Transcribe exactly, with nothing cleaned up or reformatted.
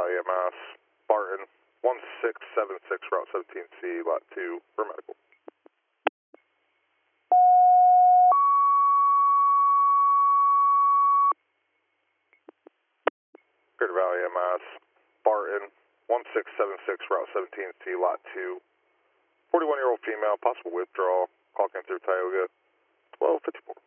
Valley M S, Barton, one six seven six, Route seventeen C, Lot two, for medical. Greater Valley M S, Barton, one six seven six, Route seventeen C, Lot two, forty-one-year-old female, possible withdrawal, call came through Tioga, twelve fifty-four.